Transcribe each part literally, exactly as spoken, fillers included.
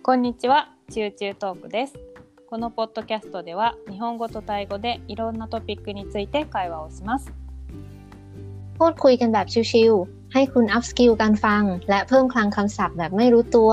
こんにちは、チューチュートークです。このポッドキャストでは日本語とタイ語でいろんなトピックについて会話をします。 พูดคุยกันแบบชิลๆให้คุณอัพสกิลการฟังและเพิ่มคลังคำศัพท์แบบไม่รู้ตัว。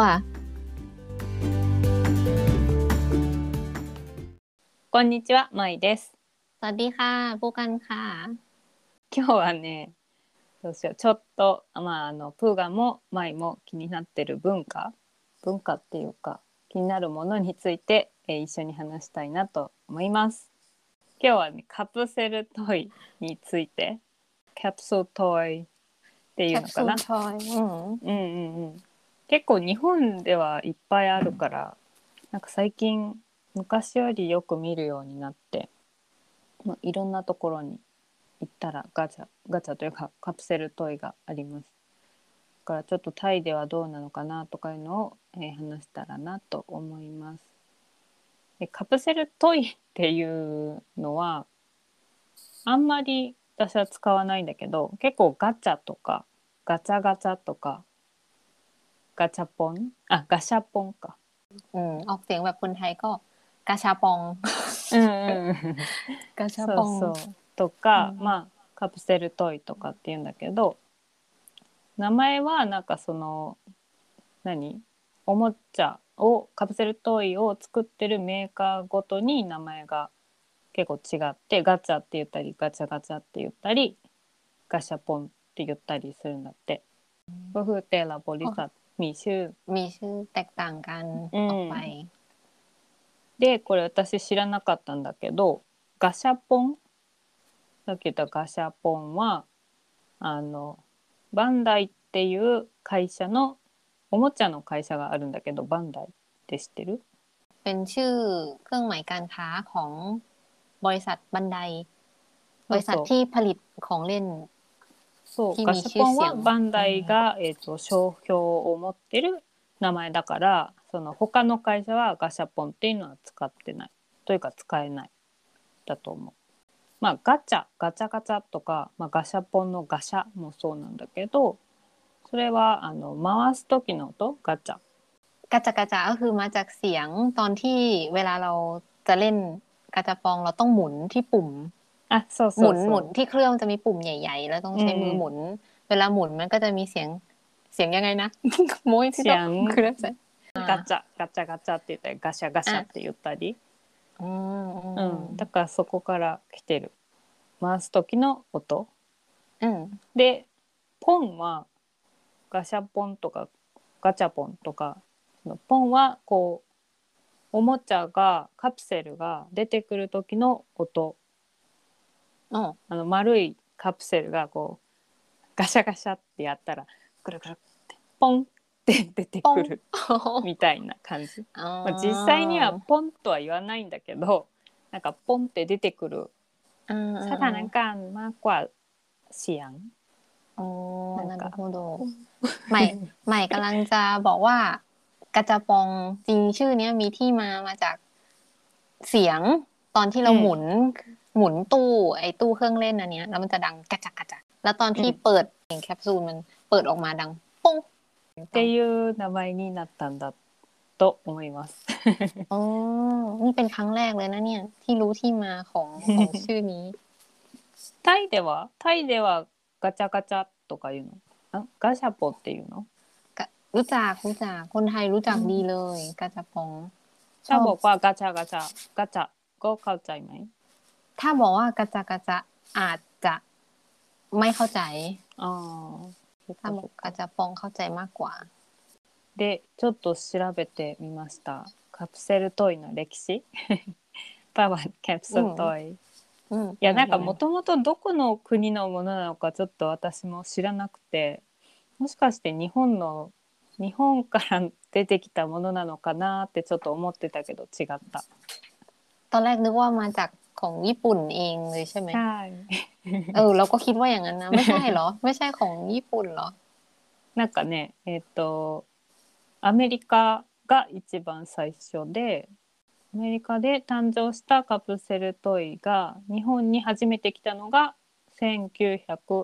こんにちは、まいです。 สวัสดีค่ะปูกันค่ะ。 今日はね、どうしよう、ちょっと、まあ、あのプーガもまいも気になってる文化文化っていうか気になるものについて、えー、一緒に話したいなと思います。今日はね、カプセルトイについて、キャプソルトイっていうのかな。 キャプソルトイ、うん、 うんうんうん。結構日本ではいっぱいあるから、なんか最近昔よりよく見るようになって、まあ、いろんなところに行ったらガチャガチャというかカプセルトイがあります。だからちょっとタイではどうなのかなとかいうのを、えー、話したらなと思います。でカプセルトイっていうのはあんまり私は使わないんだけど、結構ガチャとかガチャガチャとかガチャポンあガシャポンか、 うん、ออกเสียงแบบคนไทยก็กาชาปองうんうん、 กาชาปそうองそうとか、 うん、 まあカプセルトイとかっていうんだけど、名前はなんかその何おもちゃをカプセルトイを作ってるメーカーごとに名前が結構違って、ガチャって言ったりガチャガチャって言ったりガシャポンって言ったりするんだって。ก็คือแต่ละบริษัทมีชื่อมีชื่อแตกต่างกันออกไป。 でこれ私知らなかったんだけど、ガシャポン、さっき言ったガシャポンはあのバンダイっていう会社のおもちゃの会社があるんだけど、バンダイって知ってる？ เป็นชื่อเครื่องหมายการค้าของบริษัทบันไดบริษัทที่ผลิตของเล่น。 そうガシャポンはバンダイが、えーと、商標を持ってる名前だから、その他の会社はガシャポンっていうのは使ってないというか使えないだと思う。まあガチャガチャガチャとか、まあ、ガシャポンのガシャもそうなんだけど、それはあの回す時の音ガチャกาจากาจาก็คือมาจากเสียงตอนที่เวลาเราจะเล่นกาจาปองเราต้องหมุนที่ปุ่มอ่ะそうหมุそうนหมุนそうที่เครื่องจะมีปุ่มใหญ่ๆแล้วต้องใช้มือหมุนเวลาหมุนมันก็จะมีเสียงเสียงยังไงนะโมยที่ต้องคืออะไรガチャガチャガチャって言ったりガシャガシャって言ったり、 うん、だからそこから来てる、回す時の音、 うん、 でポンはガシャポンとかガチャポンとか、ポンはこうおもちゃがカプセルが出てくる時の音、あの丸いカプセルがこうガシャガシャってやったらくるくるってポンって出てくるみたいな感じ。まあ、実際にはポンとは言わないんだけど、なんかポンって出てくるสถานการณ์มากกว่าเสียง。 อ๋อなるほどใหม่ใหม่กำลังจะบอกว่ากาจาปองจริงชื่อนี้มีที่มามาจากเสียงตอนที่เราหมุนหมุนตู้ไอ้ตู้เครื่องเล่นอันเนี้ยแล้วมันจะดังกระจักกระจักแล้วตอนที่เปิดแคปซูลมันเปิดออกมาดังปุ้งっていう名前になったんだと思います。 อ๋อนี่เป็นครั้งแรกเลยนะเนี่ยที่รู้ที่มาของของชื่อนี้タイではタイではガチャガチャとかいうの？あ、ガシャポっていうの？ รู้จักรู้จักคนไทยรู้จักดีเลยกาจาปองถ้าบอกว่ากาชากาชาガチャก็เข้าใจไหม? ถ้าบอกว่ากาจากาจะอาจจะไม่เข้าใจอ๋อถ้าบอกกาจาปองเข้าใจมากกว่าでちょっと調べてみました。カプセルトイの歴史パワーキャプセルトイ、うんうん、いやなんかもともとどこの国のものなのかちょっと私も知らなくて、もしかして日本の日本から出てきたものなのかなってちょっと思ってたけど違った。 ตอนแรกนึกว่ามาจากของญี่ปุ่นเองเลยใช่ไหมใช่เออเราก็คิดว่าอย่างนั้นนะไม่ใช่เหรอไม่ใช่ของญี่ปุ่นเหรอなんかねえっとアメリカが一番最初で、アメリカで誕生したカプセルトイが日本に初めて来たのがせんきゅうひゃく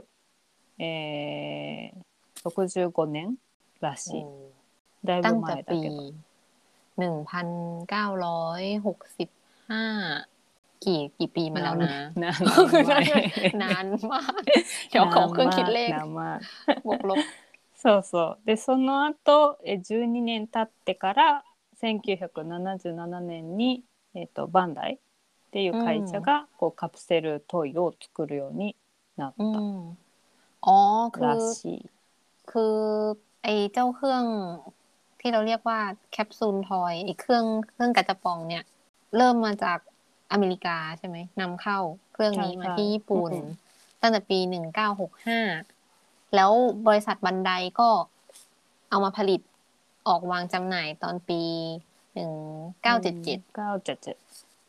ろくじゅうごねんらしい。だいぶ前だけど。 หนึ่งพันเก้าร้อยหกสิบห้ากี่กี่ปีมาแล้วนะนานนานมากเดี๋ยวขอเครื่องคิดเลขบวกลบそうそうでその後えじゅうにねん経ってからせんきゅうひゃくななじゅうななねんに、えー、とバンダイっていう会社がこうカプセルトイを作るようになったらしい。 คือไอ้เจ้าเครื่องที่เราเรียกว่าแคปซูลทอยไอ้เครื่องเครื่องกระจะปองเนี่ยเริ่มมาจากอเมริกาใช่ไหมนำเข้าเครื่องนี้มาที่ญี่ปุ่นตั้งแต่ปีหนึ่งเก้าหกห้าแล้วบริษัทบันไดก็เอามาผลิตออกวางจำหน่ายตอนปีหนึ่งเก้าเจ็ดเจ็ดเก้าเจ็ดเจ็ด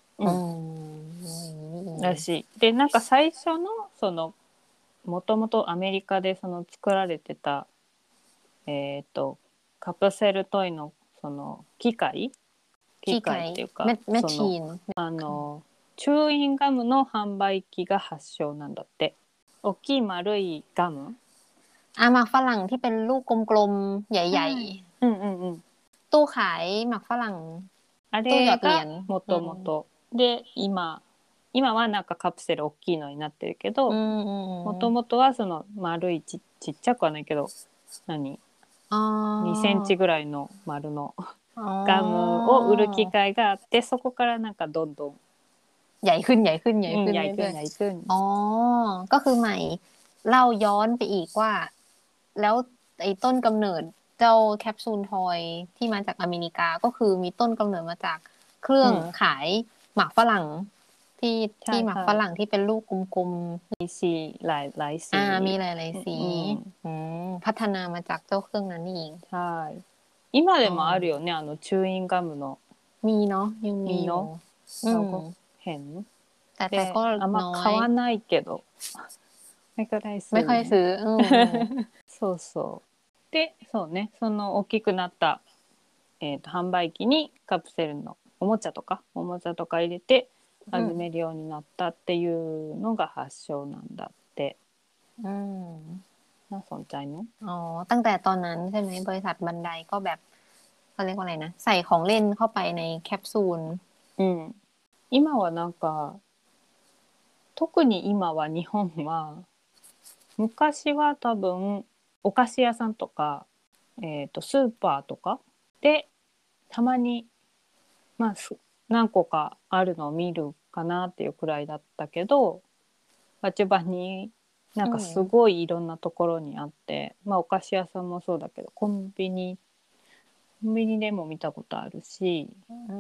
らしい。でなんか最初のそのもともとアメリカでその作られてたえっとカプセルトイのその機械機械っていうかそのあのチューインガムの販売機が発祥なんだって。大きい丸いガムอ่ะหมากฝรั่งที่เป็นลูกกลมๆใหญ่ๆうんうんうんตู้ขายหมากฝรั่งあれがもともとで今今はなんかカプセル大きいのになってるけどもともとはその丸い ち, ちっちゃくはないけど何にセンチぐらいの丸のガムを売る機会があってそこからなんかどんどんใหญ่ขึ้นใหญ่ขึ้นใหญ่ขึ้นใหญ่ขึ้นใหญ่ขึ้นอ๋อก็คือใหม่เล่าย้อนไปอีกว่าแล้วไอ้ต้นกำเนิดเจ้าแคปซูลทอยที่มาจากอเมริกาก็คือมีต้นกำเนิดมาจากเครื่องขายหมากฝรั่งที่ที่หมากฝรั่งที่เป็นลูกกลมๆมีสีหลายหลายสีอ่ามีหลายหลายสีพัฒนามาจากเจ้าเครื่องนั้นเองใช่今でもあるよねあのチューインガムのมีเนาะยังมีเนาะเราก็เห็นแต่แต่ก็あんま買わないけどไม่ค่อยซื้อไม่ค่อยซื้อそうそうでそうねその大きくなった、えー、と販売機にカプセルのおもちゃとかおもちゃとか入れて始めるようになったっていうのが発祥なんだってน่าสนใจเนาะอ๋อตั้งแต่ตอนนั้นใช่ไหมบริษัทบันไดก็แบบเขาเรียกว่าอะไรนะใส่ของเล่นเข้าไปในแคปซูลうん今はなんか特に今は日本は昔は多分お菓子屋さんとか、えーと、スーパーとかでたまに、まあ、何個かあるのを見るかなっていうくらいだったけどปัจจุบันになんかすごいいろんなところにあって、うんまあ、お菓子屋さんもそうだけどコンビニコンビニでも見たことあるし、うん、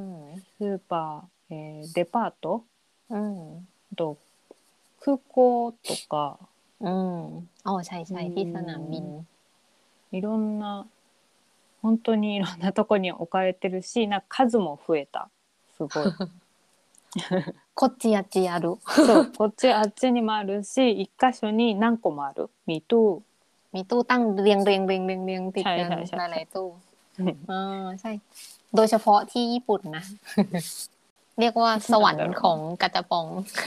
スーパー、えー、デパート、うん、と空港とかอืมอ๋อใช่ใช่ที่สนามบินいろんな本当にいろんなとこに置かれてるしなんか数も増えたすごいこっちあっちあるそうこっちあっちにもあるし一箇所に何個もあるมีตู้มีตู้ตั้งเรียงเรียงเรียงเรียงเรียงติดกันหลายๆตู้อ๋อใช่โดยเฉพาะที่ญี่ปุ่นนะเรียกว่าสวรรค์ของกาจาปอง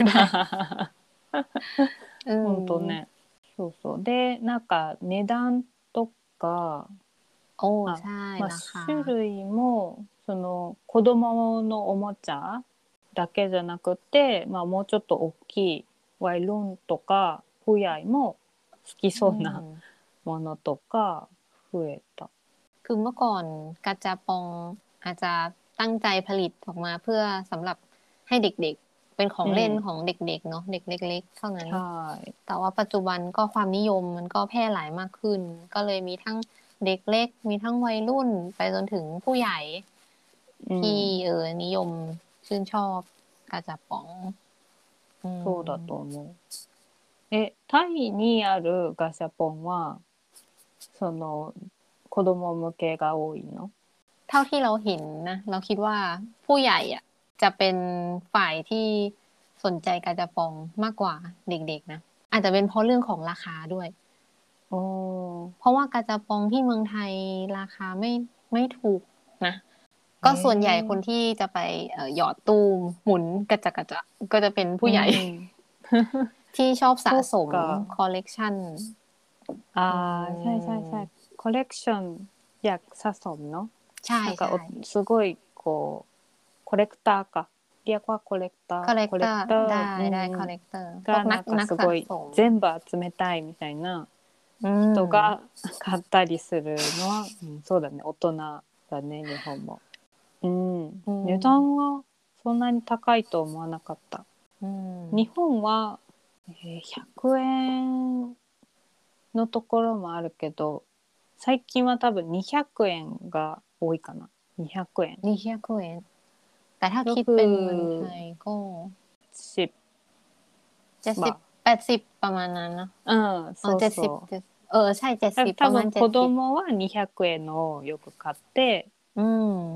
本当ねそうそうでなんか値段とかおー、 まあ、種類もその子供のおもちゃだけじゃなくて、まあ、もうちょっと大きいワイルンとかผู้ใหญ่も好きそうなものとか増えた。 คือเมื่อก่อนกาจาปองอาจจะตั้งใจผลิตออกมาเพื่อสำหรับให้เด็กๆเป็นของเล่นของเด็กๆเนาะเด็กเล็กๆเท่านั้นแต่ว่าปัจจุบันก็ความนิยมมันก็แพร่หลายมากขึ้นก็เลยมีทั้งเด็กเล็กมีทั้งวัยรุ่นไปจนถึงผู้ใหญ่ที่เออนิยมชื่นชอบกาจาปองそうだと思う。え、タイにあるガシャポンはその子供向けが多いの？ เท่าที่เราเห็นนะเราคิดว่าผู้ใหญ่อ่ะจะเป็นฝ่ายที่สนใจกาจาปองมากกว่าเด็กๆนะอาจจะเป็นเพราะเรื่องของราคาด้วยเพราะว่ากาจาปองที่เมืองไทยราคาไม่ไม่ถูกนะก็ส่วนใหญ่คนที่จะไปหยอดตู้หมุนกระจะกระจะก็จะเป็นผู้ใหญ่ที่ชอบสะสมคอลเลกชันอ่าใช่ใช่ใช่คอลเลกชันอยากสะสมเนาะใช่なんかすごいこうコレクターかเรียกว่าコレクターコレクターได้ได้うんコレクターがなんかすごい全部集めたいみたいな人が買ったりするのは、うん、そうだね大人だね日本も、うん、うん、値段はそんなに高いと思わなかった、うん、日本は、えー、ひゃくえんのところもあるけど最近は多分にひゃくえんが多いかなにひゃくえんにひゃくえんแต่ถ้าคิดเป็นเงินไทยก็สิบเจ็ดสิบแปดสิบประมาณนั้นนะうんそうそうเออใช่เจ็ดสิบ多分子供はにひゃくえんのをよく買って、うん、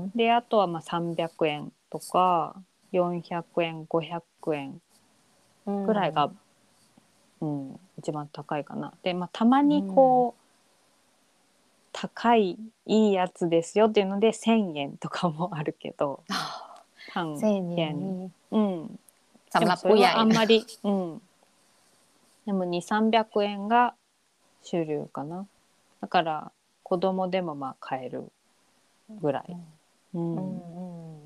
であとはまあさんびゃくえんとかよんひゃくえんごひゃくえんぐらいが、うんうん、一番高いかな。で、まあ、たまにこう、うん、高いいいやつですよっていうのでせんえんとかもあるけどパンせんえんうんสำหรับผู้ใหญ่あんまり、うん、でもにひゃくさんびゃくえんが主流かな。だから子供でもまあ買えるぐらい、うんうん、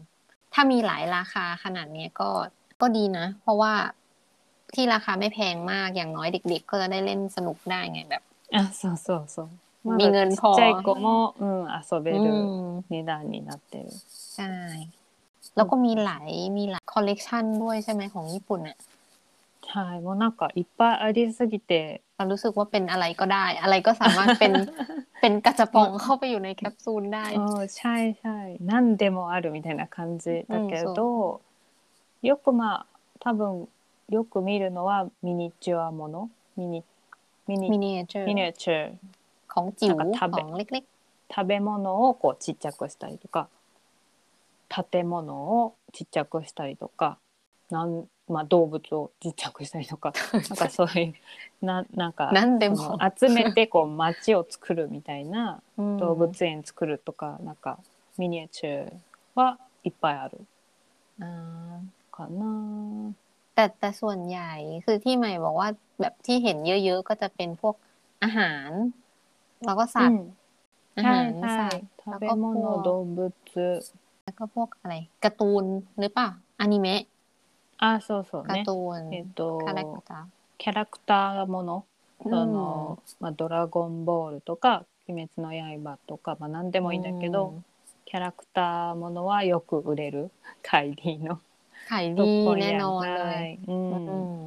ถ้ามีหลายราคาขนาดนี้ก็ก็ดีนะเพราะว่าที่ราคาไม่แพงมากอย่างน้อยเด็กๆก็จะได้เล่นสนุกได้ไงแบบあそうそうそうมีเงินพอちっちゃい子も、うん、遊べる値段になってるใช่แล้วก็มีหลายมีหลายคอลเลกชันด้วยใช่ไหมของญี่ปุ่นเนี่ยใช่もうなんかいっぱいありすぎてรู้สึกว่าเป็นอะไรก็ได้อะไรก็สามารถเป็นเป็นกระจะปองเข้าไปอยู่ในแคปซูลได้เออใช่ใช่何でもあるみたいな感じだけど、うん、よくまあ多分よく見るのはミニチュアものミニミニミニチュアミニチュアของจิ๋วของเล็กๆ食べ物をこうちっちゃくしたりとか建物をちっちゃくしたりとかなんまあ、動物をちっちゃくしたりとかなんかそういうななんかその集めてこう街を作るみたいな動物園作るとか、うん、なんかミニチュアはいっぱいあるかなแต่แต่ส่วนใหญ่คือที่ใหม่บอกว่าแบบที่เห็นเยอะๆก็จะเป็นพวกอาหารแล้วก็สัตว์อาหารสัตว์แล้วก็พวก動物แล้วก็พวกอะไรการ์ตูนหรือเปล่าอนิเมะあ、そうそうね。 การ์ตูนえっと、 キャラクターキャラクターもの、その、まあ、ドラゴンボールとか、鬼滅の刃とか、まあ、何でもいいんだけど、キャラクターものはよく売れる。ขายดีเนาะขายดีแน่นอนเลย。 うん。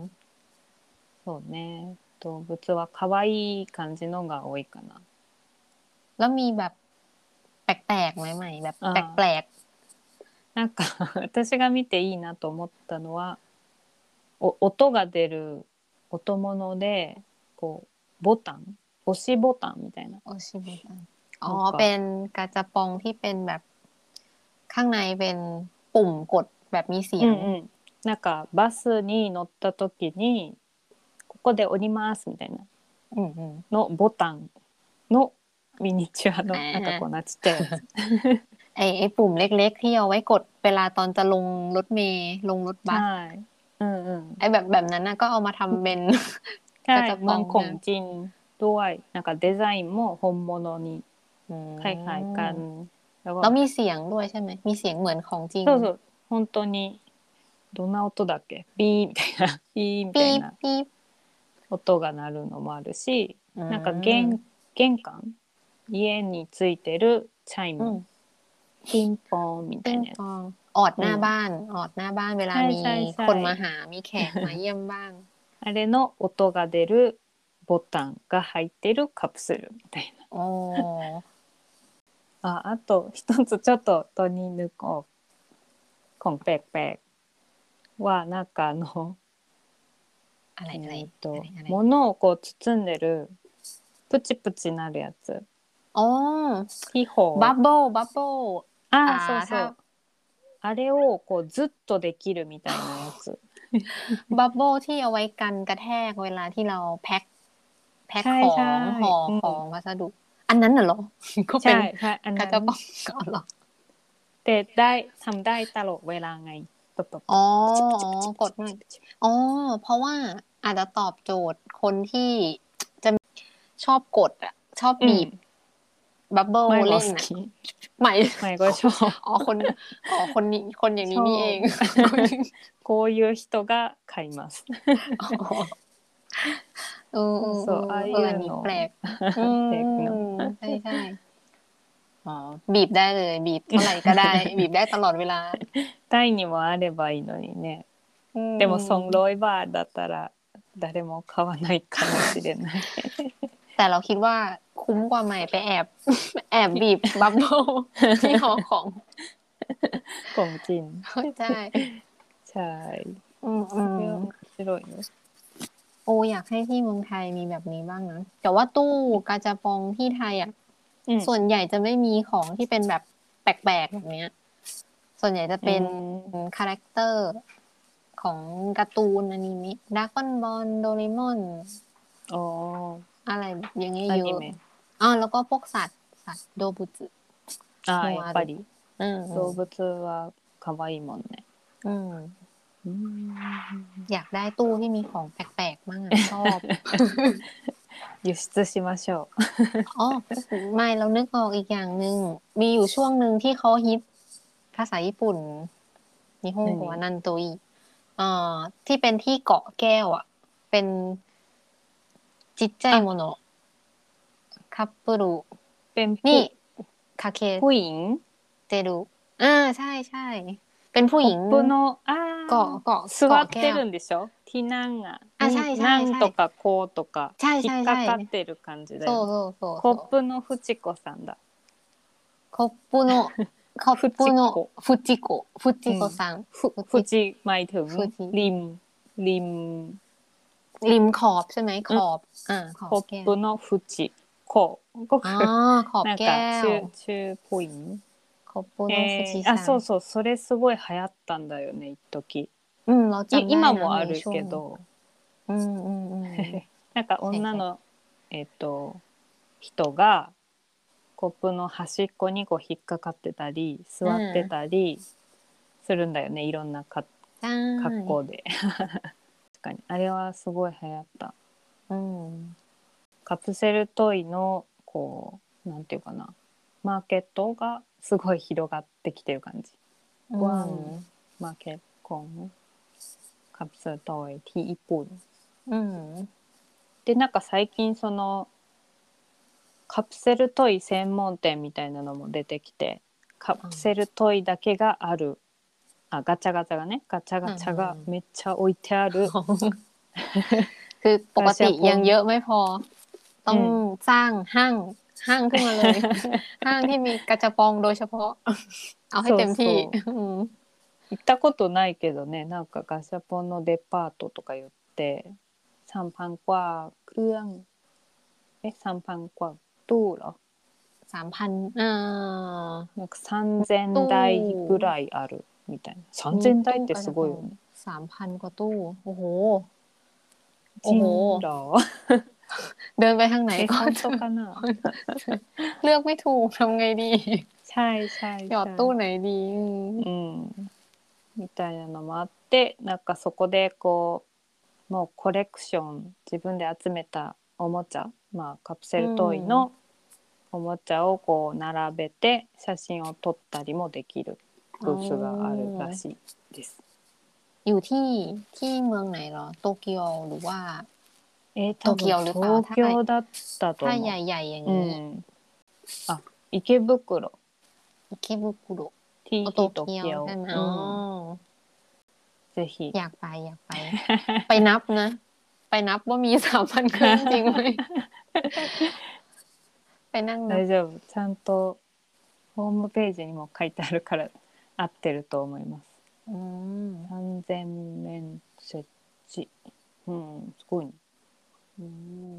そうね。動物は可愛い感じのが多いかな。 แล้วมีแบบแปลกๆไหมใหม่แบบแปลกなんか私が見ていいなと思ったのはお音が出る音物でこうボタン押しボタンみたいな押しボタンอ๋อเป็นกระจะปองที่เป็นแบบข้างในเป็นปุ่มกดแบบมีเสียง、うんうん、 なんかバスに乗った時にここで降りますみたいなのボタンのミニチュアのなんかこうなっちゃうやつไอ้ไอ้ปุ่มเล็กๆที่เอาไว้กดเวลาตอนจะลงรถเมล์ลงรถบัสใช่อืมไอ้แบบแบบนั้นน่ะก็เอามาทำเป็นกระป๋องของจริงด้วยなんかデザインも本物にคล้ายๆกันแล้วมีเสียงด้วยใช่ไหมมีเสียงเหมือนของจริงそうそう本当にどんな音だっけピーみたいなピーみたいな音が鳴るのもあるしなんか玄玄関家についてるチャイムピンポンみたいなやつออดหน้าบ้านออดหน้าบ้านเวลามีคนมาหามีแขกมาเยี่ยมบ้างあれの音が出るボタンが入ってるカプセルみたいなああと一つちょっとトニーヌコของแปลกๆはなんかあのอะไรอะไรえっと物をこう包んでるプチプチなるやつอ๋อ気泡バブルバブルああそうそうあれをこうずっとできるみたいなやつบับเบิ้ลที่เอาไว้กันกระแทกเวลาที่เราแพ็คแพ็คของห่อของวัสดุอันนั้นน่ะเหรอก็เป็นกระจะป้องก่อนหรอแต่ได้ทำได้ตลอดเวลาไงอ๋อกดหน่อยอ๋อเพราะว่าอาจจะตอบโจทย์คนที่จะชอบกดอ่ะชอบบีบบับเบิ้ล前もเล่น好น่ะきใหม่前ก็ชอบอ๋อคนอ๋อคนนี้คนอย่างนี้นี่เองこういう人が買いますอ๋อเออเออそうああいเอออันうนี้のแปลกอืมแปลกเนอะใช่ใช่อ๋อบีบได้เลยบีบเท่าไหร่ก็ได้ บีบได้ตลอดเวลาタイにもあればいいのにねอืมでもソンロイバーだったら誰も買わないかもしれないแต่เราคิดว่าคุ้มกว่าใหม่ไปแอบ แอบบีบบับเบิ้ลที่ห่อของของจริงใช่ใช่อืมอืそれมは面白いよโอ้อยากให้ที่เมืองไทยมีแบบนี้บ้างนะแต่ว่าตู้กาจาปองที่ไทยอ่ะอืมส่วนใหญ่จะไม่มีของที่เป็นแบบแปลกๆแบบเนี้ย ส่วนใหญ่จะเป็นอืมคาแรคเตอร์ของการ์ตูนอนิเมะดราก้อนบอลโดเรมอนอ๋ออะไรแบบอย่างเงี้ยアเยニอะメอ๋อแล้วก็พวกสัตว์สัตว์โดบุจึああもあるやっぱりอืม動物は可愛いもんねอืมうんอยากได้ตู้ที่มีของแปลกๆมั่งอะชอบ輸出しましょうอ๋อไม่เรานึกออกอีกอย่างหนึ่งมีอยู่ช่วงหนึ่งที่เขาฮิตภาษาญี่ปุ่นนิฮงโกะนันโตอิเอ่อที่เป็นที่เกาะแก้วอ่ะ เป็นจิตใจโมโนะคัปปุรุเป็นนี่ผู้คาเคผู้หญิงเตรุอ่าใช่ใช่เป็นผู้หญิงコップのあเกาะเกาะ座เกาะっแก้てวるんでしょที่นั่งอ่ะอ่ะใช่ใช่นั่งใช่とかこうとかใช่引ใช่っใช่かかってる感じだโซ่よโซ่โซ่コップのフチコさんだคอปปุโนะคอปปุโนะฟุจิโกะฟุจิโกะซังフチหมายถึงฟูจิริมริมริมขอบใช่ไหมขอบอ่าขอบコッแก้วプのフチコก็อ๋คือ อขอบなんแก้かวชื่อชื่อผู้หญิงคอปปุโนะฟูจิえー、あ、 ซังそうそう、それすごい流行ったんだよね、一時。 อืมเราจำได้今นะもあในるช่วけงど、 อืมอืมอืมなんか女の、えっと、人がコップの端っこにこう引っかかってたり、座ってたりするんだよね、いろんなかใช่格好で。確かに、あれはすごい流行った。 อืมカプセルトイのこうなんていうかな、マーケットがすごい広がってきてる感じ。 อืกว้างมมาร์เก็ตของカプセルトイที่ญี่ปุ่นอืมでなんか最近そのカプセルトイ専門店みたいなのも出てきて、カプセルトイだけがある、あガチャガチャがね、ガチャガチャがめっちゃ置いてある、 คือปกติยังเยอะไม่พอ ต้องสร้างห้างห้างขึ้นมาเลย ห้างที่มีกระจปองโดยเฉพาะ เอาให้เต็มที่ อืม行ったことないけどね、なんかガシャポンのデパートとか言ってサンパンกว่าเครื่องえサンパンกว่าตู้เหรอสามพันอ่าなんかさんぜんだいぐらいあるみたいな。さんぜんだいってすごいよね。 สามพันกว่าตู้ โอ้โหจริงเหรอเดินไปทางไหนえก่อน本当かなเลือกไม่ถูกทำไงดีใช่ใช่หยอดตู้ไหนดีうんみたいなのもあって、なんかそこでこうもうコレクション、自分で集めたおもちゃ、まあカプセルトイのおもちゃをこう並べて写真を撮ったりもできるブースがあるらしいです。 อยู่ที่ที่เมืองไหนเหรอโตเกียวหรือว่าえー、多分東京だったと思う。 ถ้าใหญ่ๆอย่างนี้うん、あ、池袋อิเคบุคุโรที่โตที่โตเกียวเกียวใช่ไหมอือ๋อมぜひอยากไปอยากไป ไปนับนะ ไปนับว่ามีสามพันเครื่องจริงไหม ไปนั่งนับ大丈夫、ちゃんとホームページにも書いてあるから合ってると思います。 อืมさんぜんめん設置、うん、すごいね。 อืม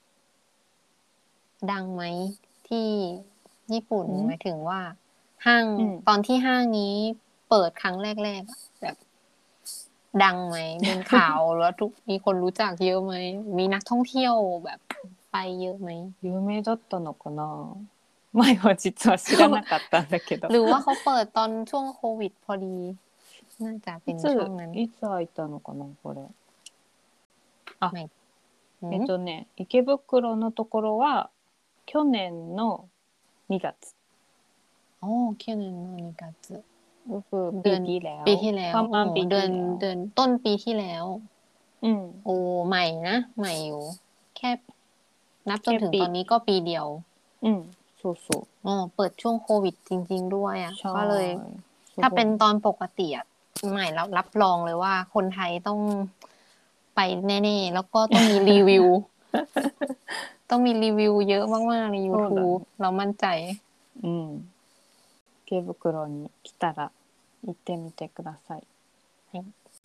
ดังไหมที่ญี่ปุ่นอืมหมายถึงว่า ห้างอืมตอนที่ห้างนี้เปิดครั้งแรกๆอะแบบ ดังไหมเป็นข่าวหรือว่าทุกมีคนรู้จักเยอะไหมมีนักท่องเที่ยวแบบไปเยอะไหม有名だったのかな。前は実は知らなかったんだけど。 หรือว่าเขาเปิดตอนช่วงโควิดพอดี น่าจะเป็いนつช่วงนั้นいつ開いたのかなこれ。あ、 ไม่えっとね、池袋のところは去年のにがつโอ้去年のにがつก็คือเดืปีอนที่แล้วปีที่แล้วประมาณโอ้ปีเดืที่อนแล้วเดือนต้นปีที่แล้วอืมโอ้ใหม่นะใหม่อยู่ แค่นับจนแค่ถึงปีตอนนี้ก็ปีเดียวอืมสู้อ๋อเปิดช่วงโควิดจริง ๆ ด้วยอ่ะๆใช่ก็เลยすごいถ้าเป็นตอนปกติอ่ะใหม่รับรับรองเลยว่าคนไทยต้องไปแน่ๆแล้วก็ต้องมีรีวิว ต้องมีรีวิวเยอะมากๆใน YouTube เรามั่นใจうん、池袋に来たら行ってみてください。 はい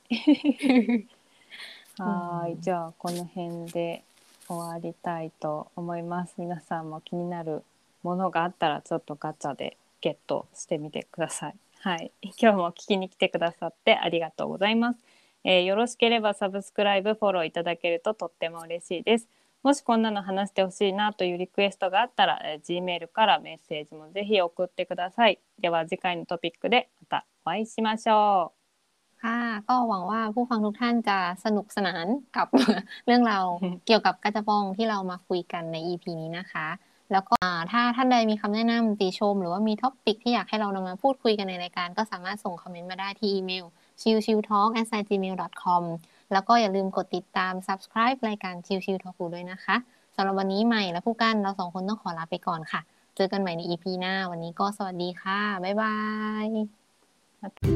はい、じゃあこの辺で終わりたいと思います。皆さんも気になるものがあったらちょっとガチャでゲットしてみてください。はい、今日も聞きに来てくださってありがとうございます。えー、よろしければサブスクライブフォローいただけるととっても嬉しいです。もしこんなの話してほしいなというリクエストがあったら、えー、G メールからメッセージもぜひ送ってください。では次回のトピックでまたお会いしましょう。 ค่ะก็หวังว่าผู้ฟังทุกท่านจะสนุกสนานกับ เรื่องราวเกี่ยวกับกาจาปองที่เรามาคุยกันใน อี พี นี้นะคะ แล้วก็ถ้าท่านใดมีคำแนะนำติชมหรือว่ามีท็อปิกที่อยากให้เรานำมาพูดคุยกันในรายการก็สามารถส่งคอมเมนต์มาได้ที่อีเมล ชิลชิลทอล์ก แอท จีเมล ดอท คอม แล้วก็อย่าลืมกดติดตาม Subscribe รายการ ชิลชิลทอล์ก ด้วยนะคะสำหรับวันนี้ใหม่และผู้กันเราสองคนต้องขอลาไปก่อนค่ะเจอกันใหม่ใน อี พี หน้าวันนี้ก็สวัสดีค่ะบ๊ายบาย